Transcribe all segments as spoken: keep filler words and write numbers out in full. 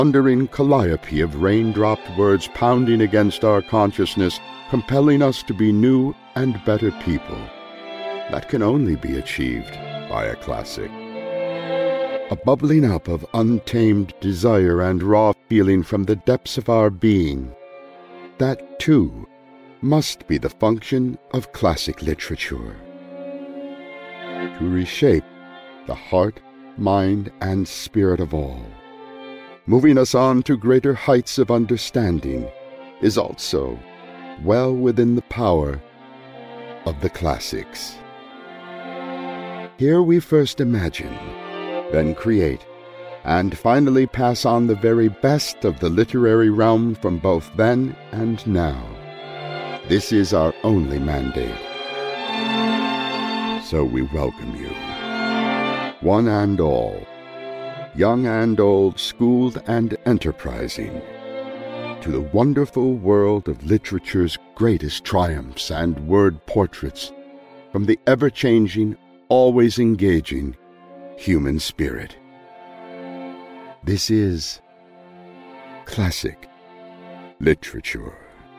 thundering calliope of rain-dropped words pounding against our consciousness, compelling us to be new and better people. That can only be achieved by a classic. A bubbling up of untamed desire and raw feeling from the depths of our being. That, too, must be the function of classic literature. To reshape the heart, mind, and spirit of all, moving us on to greater heights of understanding, is also well within the power of the classics. Here we first imagine, then create, and finally pass on the very best of the literary realm from both then and now. This is our only mandate. So we welcome you, one and all, young and old, schooled and enterprising, to the wonderful world of literature's greatest triumphs and word portraits from the ever-changing, always engaging human spirit. This is classic literature.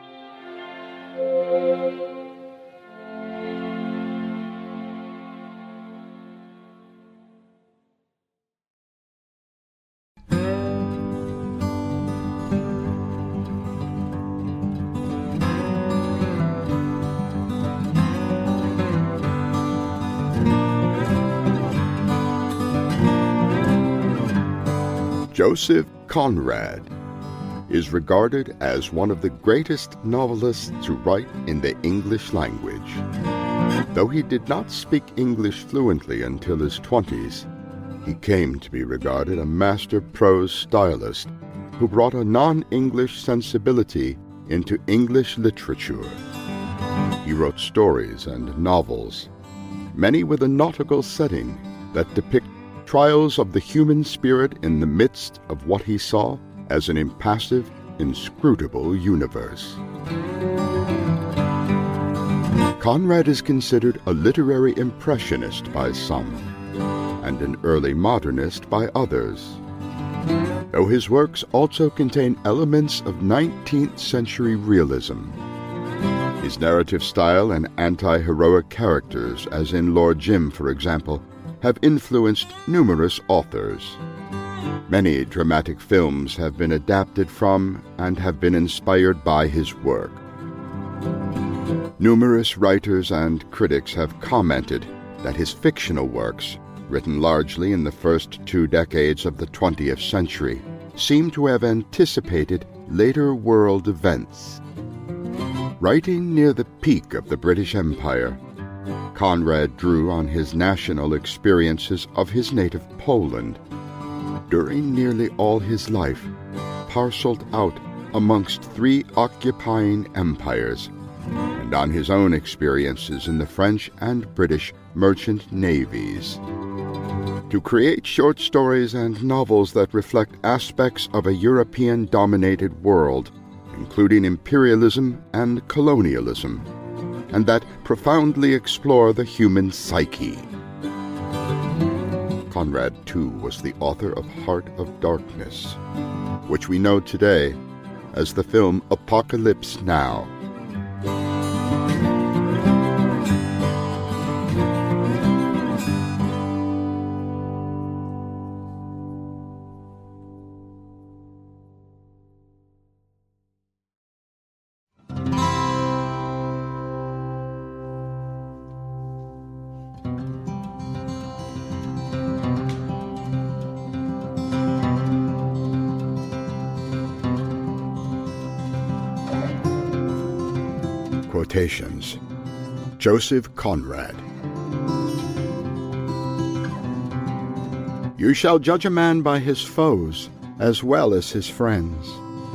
Joseph Conrad is regarded as one of the greatest novelists to write in the English language. Though he did not speak English fluently until his twenties, he came to be regarded a master prose stylist who brought a non-English sensibility into English literature. He wrote stories and novels, many with a nautical setting that depict trials of the human spirit in the midst of what he saw as an impassive, inscrutable universe. Conrad is considered a literary impressionist by some, and an early modernist by others, though his works also contain elements of nineteenth century realism. His narrative style and anti-heroic characters, as in Lord Jim, for example, have influenced numerous authors. Many dramatic films have been adapted from and have been inspired by his work. Numerous writers and critics have commented that his fictional works, written largely in the first two decades of the twentieth century, seem to have anticipated later world events. Writing near the peak of the British Empire, Conrad drew on his national experiences of his native Poland. During nearly all his life, parceled out amongst three occupying empires, and on his own experiences in the French and British merchant navies. To create short stories and novels that reflect aspects of a European-dominated world, including imperialism and colonialism, and that profoundly explore the human psyche. Conrad, too, was the author of Heart of Darkness, which we know today as the film Apocalypse Now. Quotations. Joseph Conrad. You shall judge a man by his foes as well as his friends.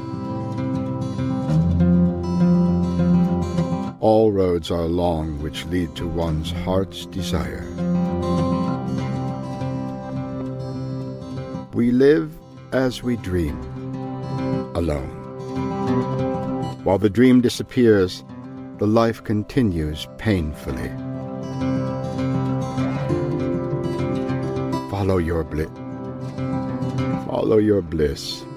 All roads are long which lead to one's heart's desire. We live as we dream, alone. While the dream disappears, the life continues painfully. Follow your bliss. Follow your bliss.